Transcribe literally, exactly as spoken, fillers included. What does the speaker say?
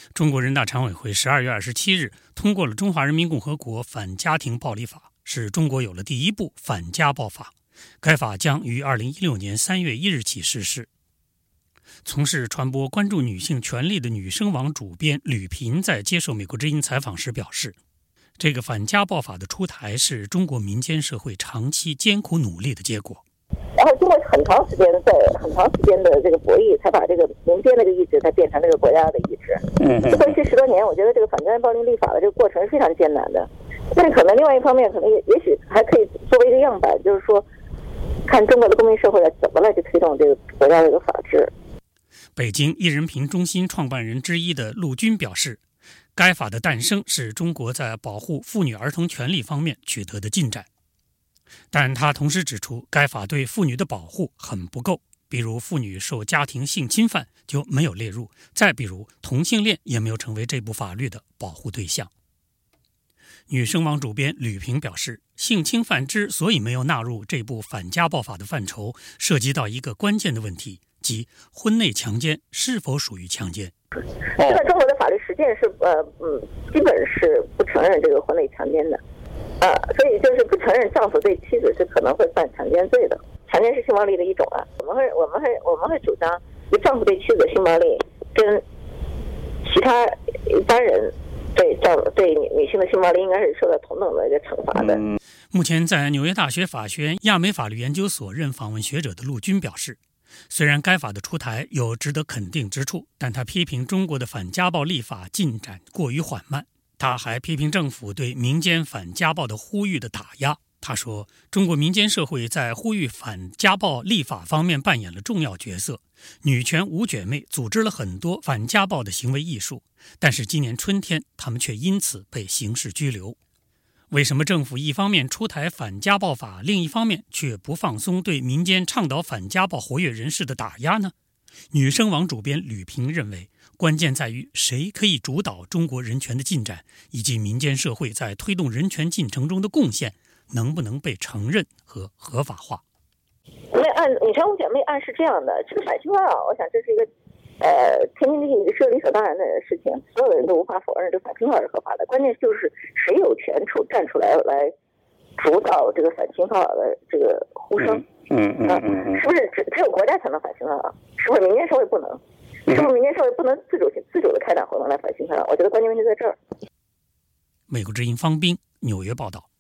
中国人大常委会十二月二十七日通过了《中华人民共和国反家庭暴力法》，使中国有了第一部反家暴法。该法将于二零一六年三月一日起实施。从事传播关注女性权利的女生网主编吕平在接受美国之音采访时表示，这个反家暴法的出台是中国民间社会长期艰苦努力的结果。 然后经过很长时间在很长时间的这个博弈，才把这个民间这个意志才变成这个国家的意志。嗯，过去十多年，我觉得这个反家暴力立法的这个过程是非常艰难的。但是可能另外一方面，可能也也许还可以作为一个样板，就是说，看中国的公民社会怎么来去推动这个国家的一个法治。 北京一人评中心创办人之一的陆军表示，该法的诞生是中国在保护妇女儿童权利方面取得的进展。但他同时指出，该法对妇女的保护很不够，比如妇女受家庭性侵犯就没有列入，再比如同性恋也没有成为这部法律的保护对象。女生网主编吕平表示，性侵犯之所以没有纳入这部反家暴法的范畴，涉及到一个关键的问题，即婚内强奸是否属于强奸。 现在中国的法律实践是呃嗯，基本是不承认这个婚内强奸的。啊，所以就是不承认丈夫对妻子是可能会犯强奸罪的。强奸是性暴力的一种啊，我们会我们会我们会主张，就丈夫对妻子的性暴力跟其他一般人对丈对女性的性暴力应该是受到同等的一个惩罚的。 目前在纽约大学法学院亚美法律研究所任访问学者的陆军表示，虽然该法的出台有值得肯定之处，但他批评中国的反家暴立法进展过于缓慢。他还批评政府对民间反家暴的呼吁的打压。他说，中国民间社会在呼吁反家暴立法方面扮演了重要角色。女权五姐妹组织了很多反家暴的行为艺术，但是今年春天，她们却因此被刑事拘留。为什么政府一方面出台反家暴法，另一方面却不放松对民间倡导反家暴活跃人士的打压呢？女生网主编吕平认为，关键在于谁可以主导中国人权的进展，以及民间社会在推动人权进程中的贡献能不能被承认和合法化。 那按女权五姐妹案是这样的，这个反倾向啊，我想这是一个呃天经地义、是理所当然的事情，所有的人都无法否认这个反倾向是合法的。关键就是谁有权出站出来来主导这个反倾向的这个呼声。嗯嗯嗯嗯，是不是只只有国家才能反倾向啊？是不是民间社会不能？是不是民间社会不能自主自主的开展活动来反倾向？我觉得关键问题在这儿。 美国之音方斌纽约报道。